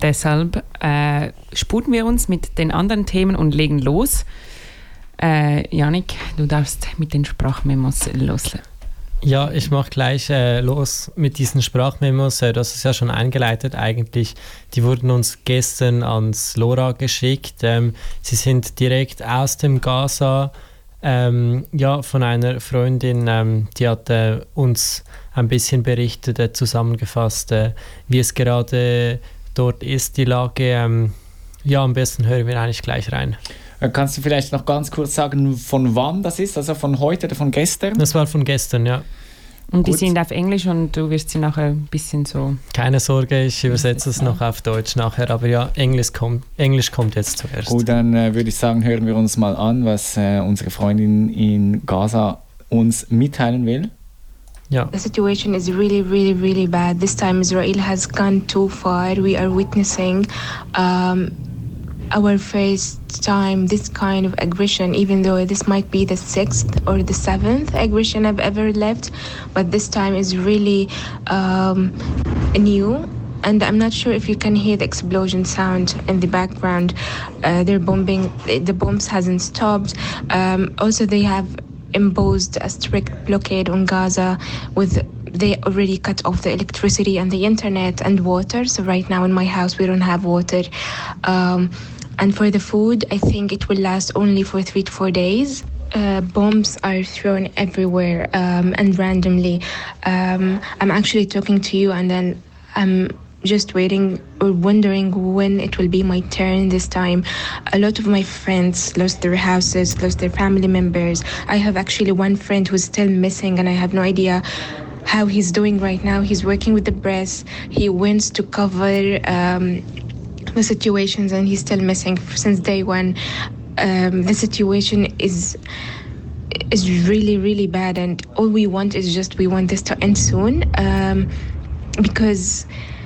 deshalb sputen wir uns mit den anderen Themen und legen los. Yannick, du darfst mit den Sprachmemos loslegen. Ja, ich mache gleich los mit diesen Sprachmemos. Du hast es ja schon eingeleitet eigentlich. Die wurden uns gestern ans LoRa geschickt. Sie sind direkt aus dem Gaza, von einer Freundin, die hat uns ein bisschen berichtet, zusammengefasst, wie es gerade dort ist, die Lage. Am besten hören wir eigentlich gleich rein. Kannst du vielleicht noch ganz kurz sagen, von wann das ist? Also von heute oder von gestern? Das war von gestern, ja. Und die sind auf Englisch und du wirst sie nachher ein bisschen so... Keine Sorge, ich übersetze es noch auf Deutsch nachher, aber ja, Englisch kommt jetzt zuerst. Gut, dann würde ich sagen, hören wir uns mal an, was unsere Freundin in Gaza uns mitteilen will. Yeah. The situation is really, really, really bad. This time Israel has gone too far. We are witnessing our first time this kind of aggression, even though this might be the 6th or the 7th aggression I've ever lived, but this time is really new. And I'm not sure if you can hear the explosion sound in the background. They're bombing, the bombs hasn't stopped. Also they have imposed a strict blockade on Gaza they already cut off the electricity and the internet and water. So right now in my house we don't have water. And for the food, I think it will last only for 3 to 4 days. Bombs are thrown everywhere and randomly. I'm actually talking to you and then I'm just waiting or wondering when it will be my turn this time. A lot of my friends lost their houses, lost their family members. I have actually one friend who's still missing and I have no idea how he's doing right now. He's working with the press. He wants to cover the situations and he's still missing since day one. The situation is really, really bad and all we want is we want this to end soon because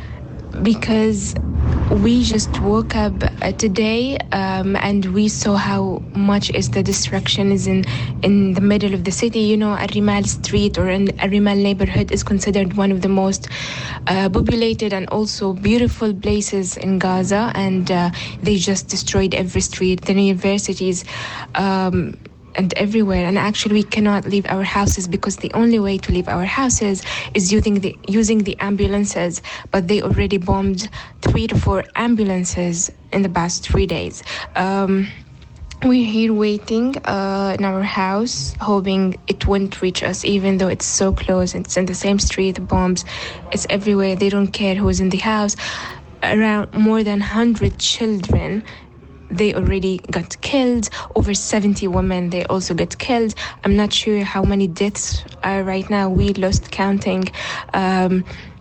we just woke up today and we saw how much is the destruction is in the middle of the city. You know, Arimal Street or Arimal neighborhood is considered one of the most populated and also beautiful places in Gaza, and they just destroyed every street, the universities, and everywhere. And actually we cannot leave our houses because the only way to leave our houses is using the ambulances, but they already bombed 3 to 4 ambulances in the past 3 days. We're here waiting in our house, hoping it won't reach us, even though it's so close. It's in the same street, the bombs, it's everywhere. They don't care who's in the house. Around more than 100 children, they already got killed. Over 70 women, they also got killed. I'm not sure how many deaths are right now. We lost counting. And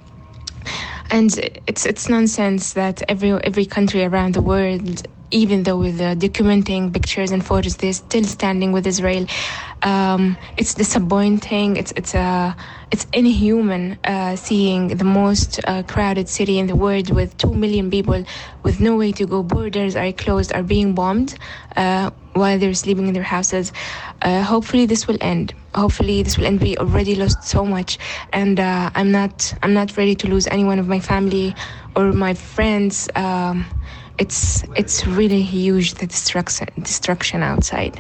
it's nonsense that every country around the world, even though with documenting pictures and photos, they're still standing with Israel. It's disappointing. It's inhuman seeing the most crowded city in the world with 2 million people with no way to go. Borders are closed, are being bombed while they're sleeping in their houses. Hopefully this will end. We already lost so much, and I'm not ready to lose anyone of my family or my friends. It's really huge, the destruction outside.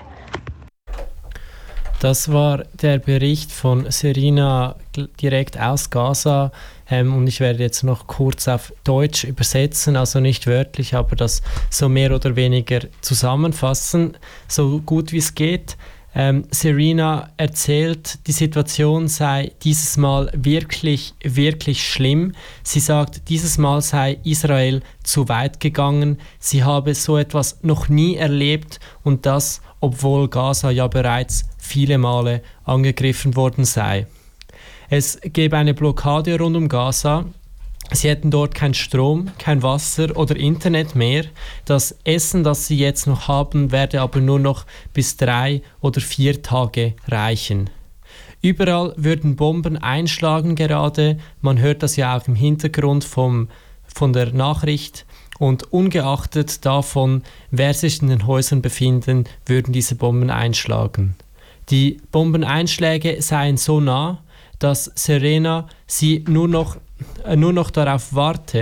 Das war der Bericht von Serena direkt aus Gaza und ich werde jetzt noch kurz auf Deutsch übersetzen, also nicht wörtlich, aber das so mehr oder weniger zusammenfassen, so gut wie es geht. Serena erzählt, die Situation sei dieses Mal wirklich, wirklich schlimm. Sie sagt, dieses Mal sei Israel zu weit gegangen. Sie habe so etwas noch nie erlebt und das, obwohl Gaza ja bereits viele Male angegriffen worden sei. Es gäbe eine Blockade rund um Gaza. Sie hätten dort keinen Strom, kein Wasser oder Internet mehr. Das Essen, das sie jetzt noch haben, werde aber nur noch bis 3 oder 4 Tage reichen. Überall würden Bomben einschlagen gerade. Man hört das ja auch im Hintergrund von der Nachricht. Und ungeachtet davon, wer sich in den Häusern befinden, würden diese Bomben einschlagen. Die Bombeneinschläge seien so nah, dass Serena sie nur noch darauf warte,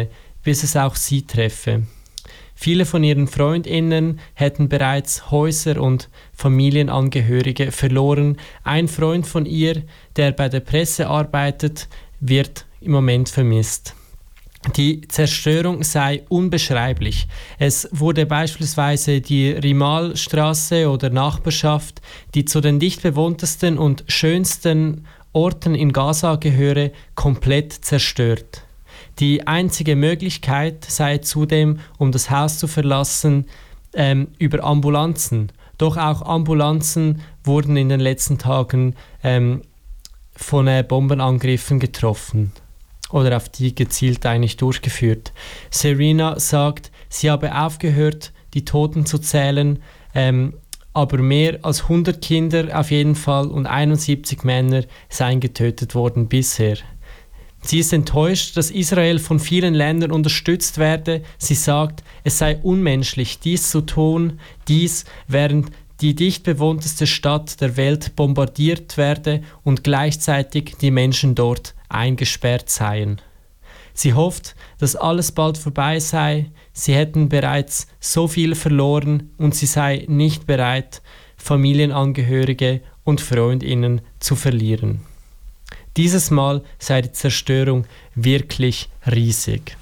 bis es auch sie treffe. Viele von ihren FreundInnen hätten bereits Häuser und Familienangehörige verloren. Ein Freund von ihr, der bei der Presse arbeitet, wird im Moment vermisst. Die Zerstörung sei unbeschreiblich. Es wurde beispielsweise die Rimalstraße oder Nachbarschaft, die zu den dicht bewohntesten und schönsten Orten in Gaza gehöre, komplett zerstört. Die einzige Möglichkeit sei zudem, um das Haus zu verlassen, über Ambulanzen. Doch auch Ambulanzen wurden in den letzten Tagen von Bombenangriffen getroffen oder auf die gezielt eigentlich durchgeführt. Serena sagt, sie habe aufgehört, die Toten zu zählen, aber mehr als 100 Kinder auf jeden Fall und 71 Männer seien getötet worden bisher. Sie ist enttäuscht, dass Israel von vielen Ländern unterstützt werde. Sie sagt, es sei unmenschlich, dies zu tun, während die dicht bewohnteste Stadt der Welt bombardiert werde und gleichzeitig die Menschen dort eingesperrt seien. Sie hofft, dass alles bald vorbei sei. Sie hätten bereits so viel verloren und sie sei nicht bereit, Familienangehörige und FreundInnen zu verlieren. Dieses Mal sei die Zerstörung wirklich riesig.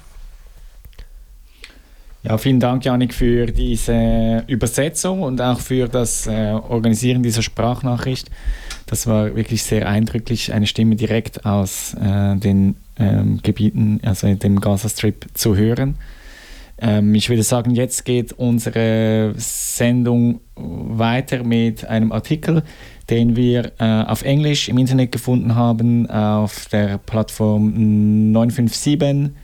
Ja, vielen Dank, Jannik, für diese Übersetzung und auch für das Organisieren dieser Sprachnachricht. Das war wirklich sehr eindrücklich, eine Stimme direkt aus den Gebieten, also dem Gaza-Strip zu hören. Ich würde sagen, jetzt geht unsere Sendung weiter mit einem Artikel, den wir auf Englisch im Internet gefunden haben, auf der Plattform 957.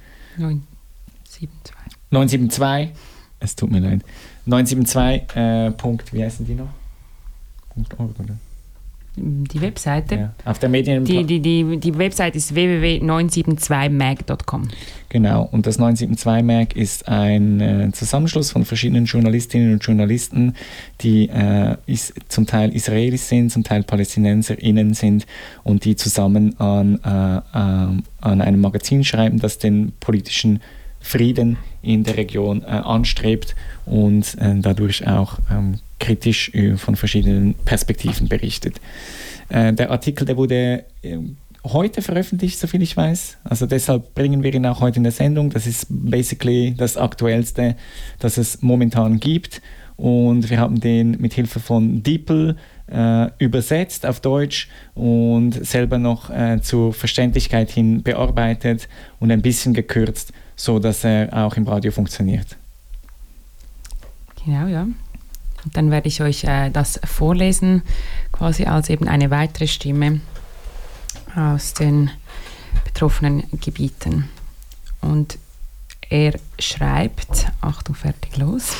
Es tut mir leid. 972. Wie heißen die noch? .org, oder? Die Webseite? Ja, auf der Medien... Die Webseite ist www.972mag.com. Genau, und das 972mag ist ein Zusammenschluss von verschiedenen Journalistinnen und Journalisten, die zum Teil Israelis sind, zum Teil PalästinenserInnen sind und die zusammen an einem Magazin schreiben, das den politischen Frieden in der Region anstrebt und dadurch auch kritisch von verschiedenen Perspektiven berichtet. Der Artikel, der wurde heute veröffentlicht, soviel ich weiß. Also deshalb bringen wir ihn auch heute in der Sendung. Das ist basically das Aktuellste, das es momentan gibt. Und wir haben den mit Hilfe von DeepL übersetzt auf Deutsch und selber noch zur Verständlichkeit hin bearbeitet und ein bisschen gekürzt, so dass er auch im Radio funktioniert. Genau, ja. Und dann werde ich euch das vorlesen, quasi als eben eine weitere Stimme aus den betroffenen Gebieten. Und er schreibt, Achtung, fertig, los.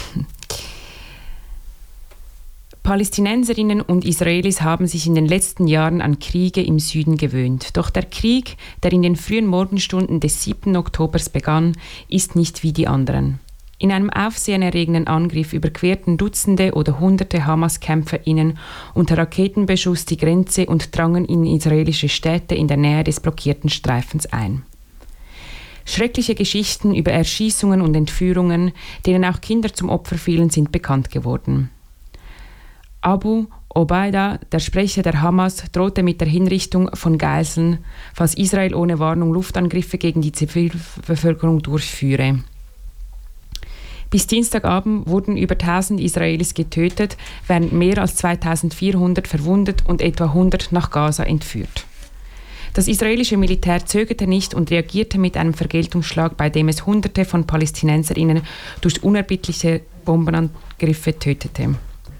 Palästinenserinnen und Israelis haben sich in den letzten Jahren an Kriege im Süden gewöhnt. Doch der Krieg, der in den frühen Morgenstunden des 7. Oktobers begann, ist nicht wie die anderen. In einem aufsehenerregenden Angriff überquerten Dutzende oder Hunderte Hamas-KämpferInnen unter Raketenbeschuss die Grenze und drangen in israelische Städte in der Nähe des blockierten Streifens ein. Schreckliche Geschichten über Erschießungen und Entführungen, denen auch Kinder zum Opfer fielen, sind bekannt geworden. Abu Obaida, der Sprecher der Hamas, drohte mit der Hinrichtung von Geiseln, falls Israel ohne Warnung Luftangriffe gegen die Zivilbevölkerung durchführe. Bis Dienstagabend wurden über 1000 Israelis getötet, während mehr als 2400 verwundet und etwa 100 nach Gaza entführt. Das israelische Militär zögerte nicht und reagierte mit einem Vergeltungsschlag, bei dem es Hunderte von PalästinenserInnen durch unerbittliche Bombenangriffe tötete.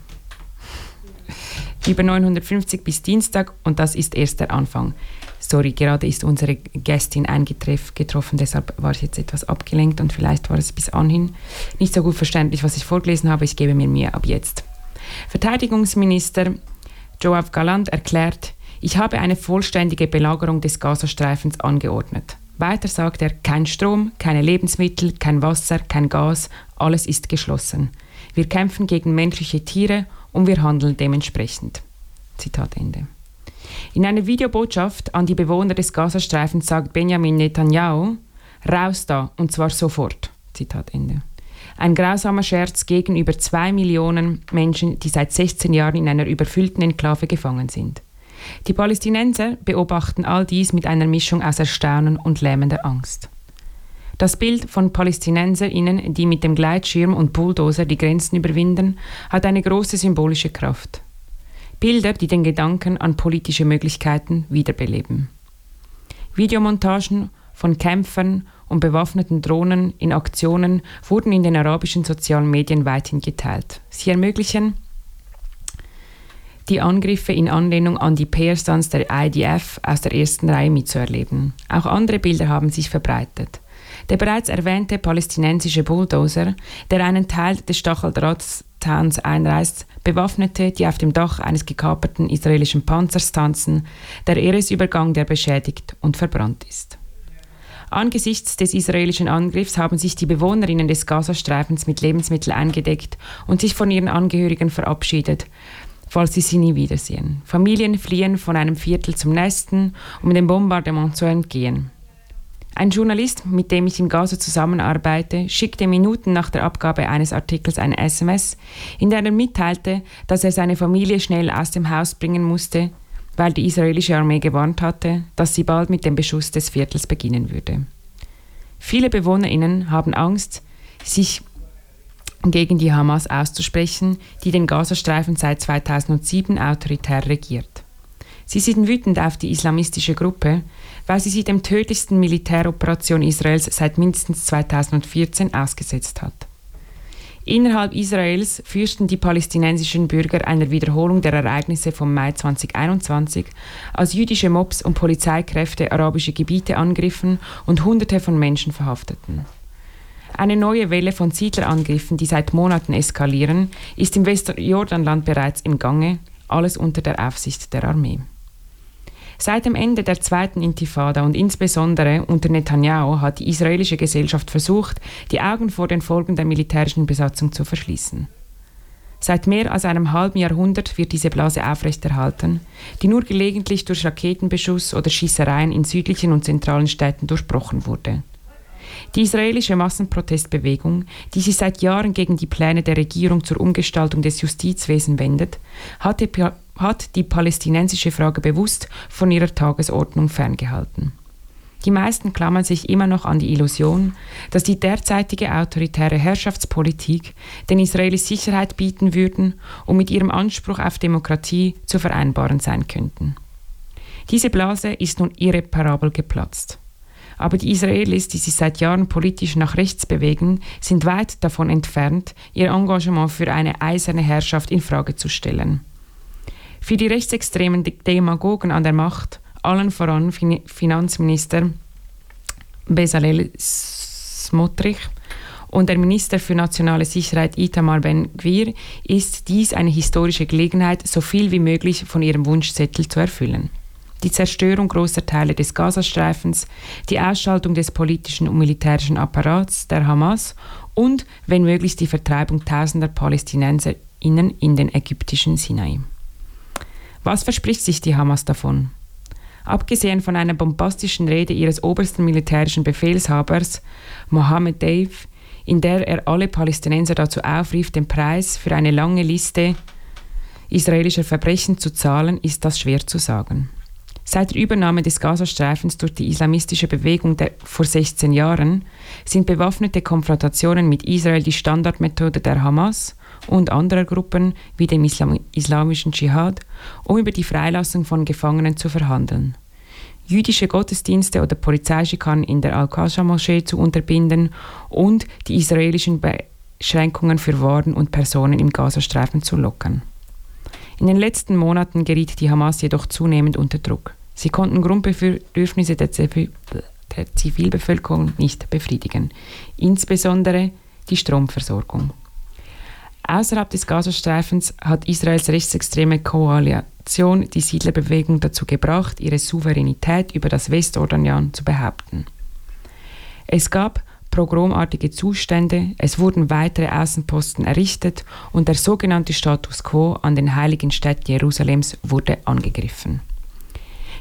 Über 950 bis Dienstag und das ist erst der Anfang. Sorry, gerade ist unsere Gästin eingetroffen, deshalb war ich jetzt etwas abgelenkt und vielleicht war es bis anhin nicht so gut verständlich, was ich vorgelesen habe. Ich gebe mir Mühe ab jetzt. Verteidigungsminister Yoav Gallant erklärt, ich habe eine vollständige Belagerung des Gazastreifens angeordnet. Weiter sagt er, kein Strom, keine Lebensmittel, kein Wasser, kein Gas, alles ist geschlossen. Wir kämpfen gegen menschliche Tiere und wir handeln dementsprechend. Zitat Ende. In einer Videobotschaft an die Bewohner des Gazastreifens sagt Benjamin Netanyahu, Raus da, und zwar sofort. Zitat Ende. Ein grausamer Scherz gegenüber 2 Millionen Menschen, die seit 16 Jahren in einer überfüllten Enklave gefangen sind. Die Palästinenser beobachten all dies mit einer Mischung aus Erstaunen und lähmender Angst. Das Bild von PalästinenserInnen, die mit dem Gleitschirm und Bulldozer die Grenzen überwinden, hat eine große symbolische Kraft. Bilder, die den Gedanken an politische Möglichkeiten wiederbeleben. Videomontagen von Kämpfern und bewaffneten Drohnen in Aktionen wurden in den arabischen sozialen Medien weithin geteilt. Sie ermöglichen die Angriffe in Anlehnung an die PR-Stunts der IDF aus der ersten Reihe mitzuerleben. Auch andere Bilder haben sich verbreitet. Der bereits erwähnte palästinensische Bulldozer, der einen Teil des Stacheldrahtzauns einreißt, Bewaffnete, die auf dem Dach eines gekaperten israelischen Panzers tanzen, der Eresübergang, der beschädigt und verbrannt ist. Angesichts des israelischen Angriffs haben sich die Bewohnerinnen des Gazastreifens mit Lebensmitteln eingedeckt und sich von ihren Angehörigen verabschiedet, falls sie nie wiedersehen. Familien fliehen von einem Viertel zum nächsten, um dem Bombardement zu entgehen. Ein Journalist, mit dem ich im Gaza zusammenarbeite, schickte Minuten nach der Abgabe eines Artikels eine SMS, in der er mitteilte, dass er seine Familie schnell aus dem Haus bringen musste, weil die israelische Armee gewarnt hatte, dass sie bald mit dem Beschuss des Viertels beginnen würde. Viele BewohnerInnen haben Angst, sich gegen die Hamas auszusprechen, die den Gazastreifen seit 2007 autoritär regiert. Sie sind wütend auf die islamistische Gruppe, weil sie dem tödlichsten Militäroperation Israels seit mindestens 2014 ausgesetzt hat. Innerhalb Israels fürchten die palästinensischen Bürger einer Wiederholung der Ereignisse vom Mai 2021, als jüdische Mobs und Polizeikräfte arabische Gebiete angriffen und Hunderte von Menschen verhafteten. Eine neue Welle von Siedlerangriffen, die seit Monaten eskalieren, ist im Westjordanland bereits im Gange, alles unter der Aufsicht der Armee. Seit dem Ende der zweiten Intifada und insbesondere unter Netanyahu hat die israelische Gesellschaft versucht, die Augen vor den Folgen der militärischen Besatzung zu verschließen. Seit mehr als einem halben Jahrhundert wird diese Blase aufrechterhalten, die nur gelegentlich durch Raketenbeschuss oder Schießereien in südlichen und zentralen Städten durchbrochen wurde. Die israelische Massenprotestbewegung, die sich seit Jahren gegen die Pläne der Regierung zur Umgestaltung des Justizwesens wendet, hat die palästinensische Frage bewusst von ihrer Tagesordnung ferngehalten. Die meisten klammern sich immer noch an die Illusion, dass die derzeitige autoritäre Herrschaftspolitik den Israelis Sicherheit bieten würden und mit ihrem Anspruch auf Demokratie zu vereinbaren sein könnten. Diese Blase ist nun irreparabel geplatzt. Aber die Israelis, die sich seit Jahren politisch nach rechts bewegen, sind weit davon entfernt, ihr Engagement für eine eiserne Herrschaft in Frage zu stellen. Für die rechtsextremen Demagogen an der Macht, allen voran Finanzminister Bezalel Smotrich und der Minister für nationale Sicherheit Itamar Ben-Gvir, ist dies eine historische Gelegenheit, so viel wie möglich von ihrem Wunschzettel zu erfüllen. Die Zerstörung großer Teile des Gazastreifens, die Ausschaltung des politischen und militärischen Apparats der Hamas und, wenn möglich, die Vertreibung tausender PalästinenserInnen in den ägyptischen Sinai. Was verspricht sich die Hamas davon? Abgesehen von einer bombastischen Rede ihres obersten militärischen Befehlshabers, Mohammed Deif, in der er alle Palästinenser dazu aufrief, den Preis für eine lange Liste israelischer Verbrechen zu zahlen, ist das schwer zu sagen. Seit der Übernahme des Gazastreifens durch die islamistische Bewegung vor 16 Jahren sind bewaffnete Konfrontationen mit Israel die Standardmethode der Hamas und anderer Gruppen wie dem islamischen Dschihad, um über die Freilassung von Gefangenen zu verhandeln. Jüdische Gottesdienste oder Polizeischikanen in der Al-Qasha-Moschee zu unterbinden und die israelischen Beschränkungen für Waren und Personen im Gazastreifen zu lockern. In den letzten Monaten geriet die Hamas jedoch zunehmend unter Druck. Sie konnten Grundbedürfnisse der Zivilbevölkerung nicht befriedigen, insbesondere die Stromversorgung. Außerhalb des Gazastreifens hat Israels rechtsextreme Koalition die Siedlerbewegung dazu gebracht, ihre Souveränität über das Westjordanland zu behaupten. Es gab pogromartige Zustände, es wurden weitere Außenposten errichtet und der sogenannte Status quo an den heiligen Städten Jerusalems wurde angegriffen.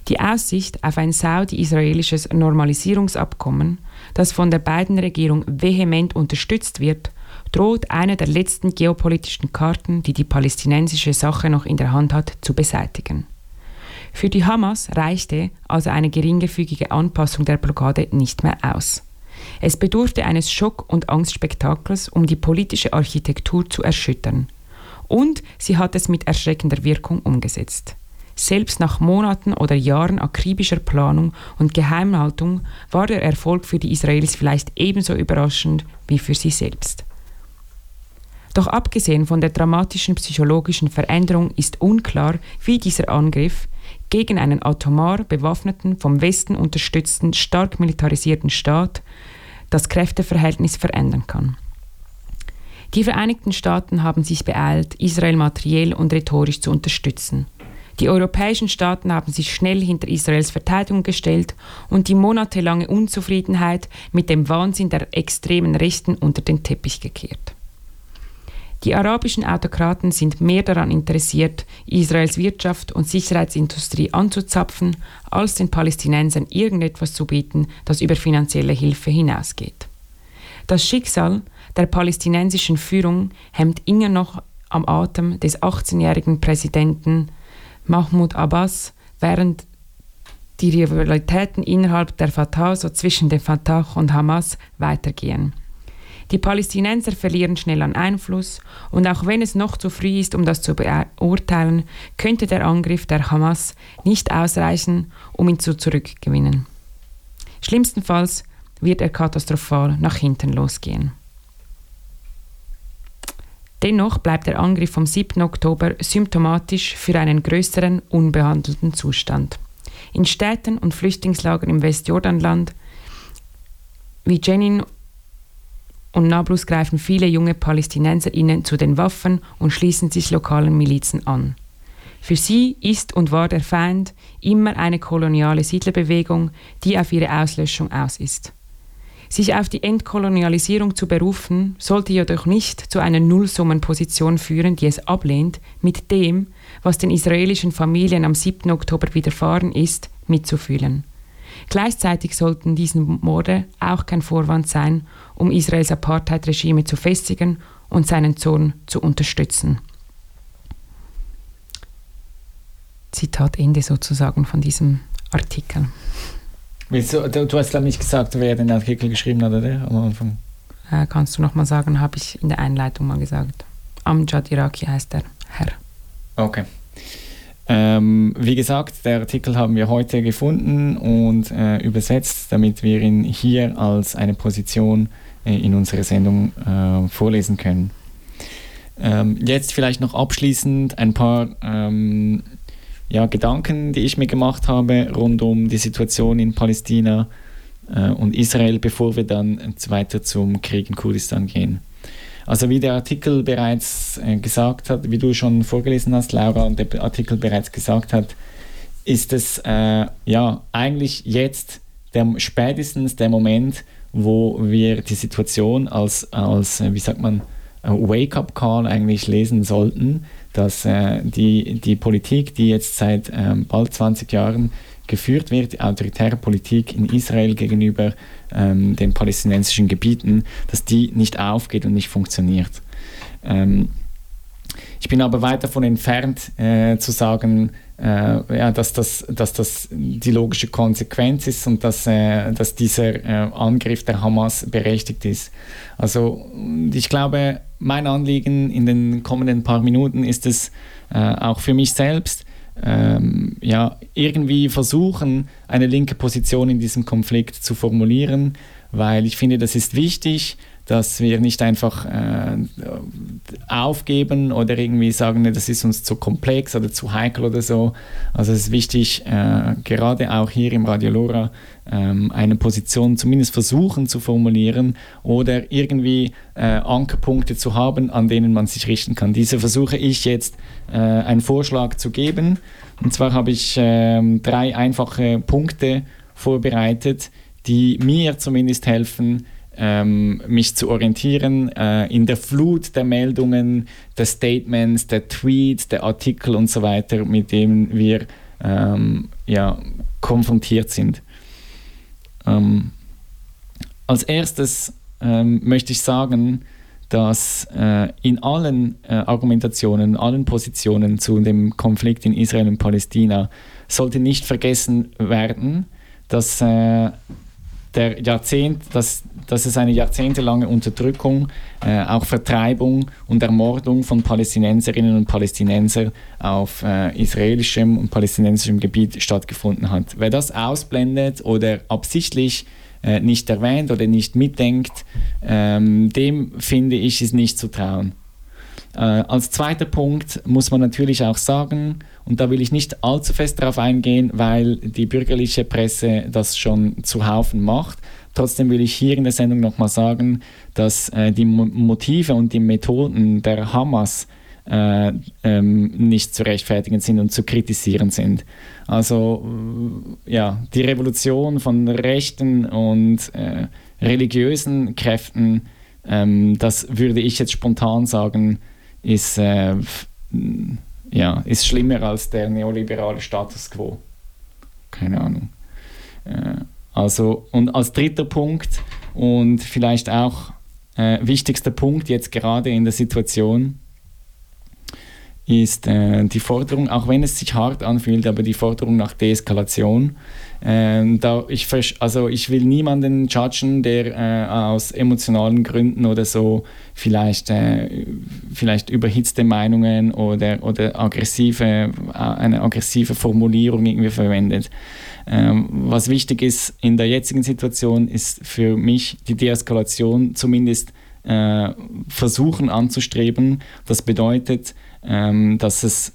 Die Aussicht auf ein saudi-israelisches Normalisierungsabkommen, das von der Biden-Regierung vehement unterstützt wird, droht eine der letzten geopolitischen Karten, die die palästinensische Sache noch in der Hand hat, zu beseitigen. Für die Hamas reichte also eine geringfügige Anpassung der Blockade nicht mehr aus. Es bedurfte eines Schock- und Angstspektakels, um die politische Architektur zu erschüttern. Und sie hat es mit erschreckender Wirkung umgesetzt. Selbst nach Monaten oder Jahren akribischer Planung und Geheimhaltung war der Erfolg für die Israelis vielleicht ebenso überraschend wie für sie selbst. Doch abgesehen von der dramatischen psychologischen Veränderung ist unklar, wie dieser Angriff gegen einen atomar bewaffneten, vom Westen unterstützten, stark militarisierten Staat das Kräfteverhältnis verändern kann. Die Vereinigten Staaten haben sich beeilt, Israel materiell und rhetorisch zu unterstützen. Die europäischen Staaten haben sich schnell hinter Israels Verteidigung gestellt und die monatelange Unzufriedenheit mit dem Wahnsinn der extremen Rechten unter den Teppich gekehrt. Die arabischen Autokraten sind mehr daran interessiert, Israels Wirtschaft und Sicherheitsindustrie anzuzapfen, als den Palästinensern irgendetwas zu bieten, das über finanzielle Hilfe hinausgeht. Das Schicksal der palästinensischen Führung hemmt immer noch am Atem des 18-jährigen Präsidenten Mahmoud Abbas, während die Rivalitäten innerhalb der Fatah, so zwischen dem Fatah und Hamas, weitergehen. Die Palästinenser verlieren schnell an Einfluss und auch wenn es noch zu früh ist, um das zu beurteilen, könnte der Angriff der Hamas nicht ausreichen, um ihn zu zurückgewinnen. Schlimmstenfalls wird er katastrophal nach hinten losgehen. Dennoch bleibt der Angriff vom 7. Oktober symptomatisch für einen größeren, unbehandelten Zustand. In Städten und Flüchtlingslagern im Westjordanland wie Jenin und Nablus greifen viele junge PalästinenserInnen zu den Waffen und schließen sich lokalen Milizen an. Für sie ist und war der Feind immer eine koloniale Siedlerbewegung, die auf ihre Auslöschung aus ist. Sich auf die Entkolonialisierung zu berufen, sollte jedoch nicht zu einer Nullsummenposition führen, die es ablehnt, mit dem, was den israelischen Familien am 7. Oktober widerfahren ist, mitzufühlen. Gleichzeitig sollten diese Morde auch kein Vorwand sein, um Israels Apartheid-Regime zu festigen und seinen Zorn zu unterstützen. Zitat Ende sozusagen von diesem Artikel. Du hast glaube nicht gesagt, wer den Artikel geschrieben hat, oder? Am Anfang. Kannst du nochmal sagen, habe ich in der Einleitung mal gesagt. Amjad Iraki heißt der Herr. Okay. Wie gesagt, der Artikel haben wir heute gefunden und übersetzt, damit wir ihn hier als eine Position in unserer Sendung vorlesen können. Jetzt vielleicht noch abschließend ein paar Gedanken, die ich mir gemacht habe rund um die Situation in Palästina und Israel, bevor wir dann weiter zum Krieg in Kurdistan gehen. Also wie der Artikel bereits gesagt hat, wie du schon vorgelesen hast, Laura, und der Artikel bereits gesagt hat, ist es eigentlich jetzt spätestens der Moment, wo wir die Situation als wie sagt man, Wake-up-Call eigentlich lesen sollten, dass die Politik, die jetzt seit bald 20 Jahren geführt wird, die autoritäre Politik in Israel gegenüber den palästinensischen Gebieten, dass die nicht aufgeht und nicht funktioniert. Ich bin aber weit davon entfernt zu sagen, dass das die logische Konsequenz ist und dass dieser Angriff der Hamas berechtigt ist. Also ich glaube, mein Anliegen in den kommenden paar Minuten ist es auch für mich selbst, irgendwie versuchen, eine linke Position in diesem Konflikt zu formulieren, weil ich finde, das ist wichtig, dass wir nicht einfach aufgeben oder irgendwie sagen, das ist uns zu komplex oder zu heikel oder so. Also es ist wichtig, gerade auch hier im Radio Lora, eine Position zumindest versuchen zu formulieren oder irgendwie Ankerpunkte zu haben, an denen man sich richten kann. Diese versuche ich jetzt einen Vorschlag zu geben. Und zwar habe ich 3 einfache Punkte vorbereitet, die mir zumindest helfen, mich zu orientieren in der Flut der Meldungen, der Statements, der Tweets, der Artikel und so weiter, mit denen wir konfrontiert sind. Als erstes möchte ich sagen, dass in allen Argumentationen, allen Positionen zu dem Konflikt in Israel und Palästina sollte nicht vergessen werden, dass dass es eine jahrzehntelange Unterdrückung, auch Vertreibung und Ermordung von Palästinenserinnen und Palästinensern auf israelischem und palästinensischem Gebiet stattgefunden hat. Wer das ausblendet oder absichtlich nicht erwähnt oder nicht mitdenkt, dem finde ich, ist nicht zu trauen. Als zweiter Punkt muss man natürlich auch sagen, und da will ich nicht allzu fest darauf eingehen, weil die bürgerliche Presse das schon zuhaufen macht. Trotzdem will ich hier in der Sendung nochmal sagen, dass die Motive und die Methoden der Hamas nicht zu rechtfertigen sind und zu kritisieren sind. Also die Revolution von rechten und religiösen Kräften, das würde ich jetzt spontan sagen, ist schlimmer als der neoliberale Status quo. Keine Ahnung. Und als dritter Punkt und vielleicht auch wichtigster Punkt jetzt gerade in der Situation ist die Forderung, auch wenn es sich hart anfühlt, aber die Forderung nach Deeskalation. Ich will niemanden judgen, der aus emotionalen Gründen oder so vielleicht überhitzte Meinungen oder eine aggressive Formulierung irgendwie verwendet. Was wichtig ist in der jetzigen Situation, ist für mich die Deeskalation zumindest versuchen anzustreben. Das bedeutet, dass es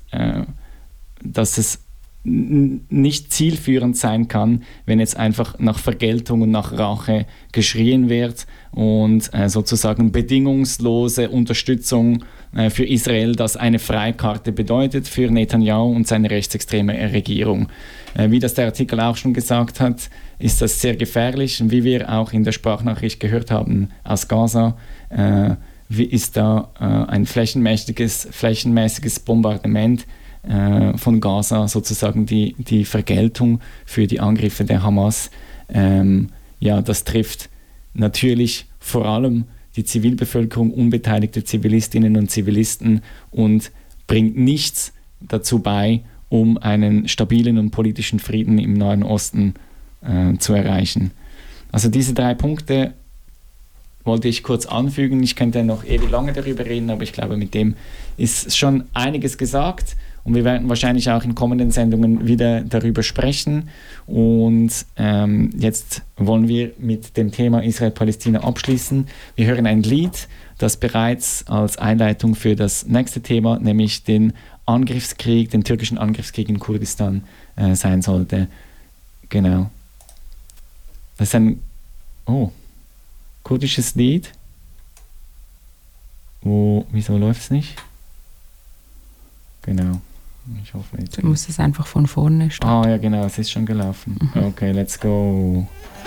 nicht zielführend sein kann, wenn jetzt einfach nach Vergeltung und nach Rache geschrien wird und sozusagen bedingungslose Unterstützung für Israel, das eine Freikarte bedeutet für Netanyahu und seine rechtsextreme Regierung. Wie das der Artikel auch schon gesagt hat, ist das sehr gefährlich. Wie wir auch in der Sprachnachricht gehört haben aus Gaza, ist da ein flächenmäßiges Bombardement von Gaza, sozusagen die Vergeltung für die Angriffe der Hamas. Das trifft natürlich vor allem die Zivilbevölkerung, unbeteiligte Zivilistinnen und Zivilisten und bringt nichts dazu bei, um einen stabilen und politischen Frieden im Nahen Osten zu erreichen. Also diese 3 Punkte wollte ich kurz anfügen. Ich könnte noch ewig lange darüber reden, aber ich glaube, mit dem ist schon einiges gesagt und wir werden wahrscheinlich auch in kommenden Sendungen wieder darüber sprechen. Und jetzt wollen wir mit dem Thema Israel-Palästina abschließen. Wir hören ein Lied, das bereits als Einleitung für das nächste Thema, nämlich den türkischen Angriffskrieg in Kurdistan sein sollte. Genau. Das ist ein kurdisches Lied. Wieso läuft es nicht? Genau. Ich hoffe jetzt. Du musst es einfach von vorne starten. Ja, genau, es ist schon gelaufen. Okay, let's go.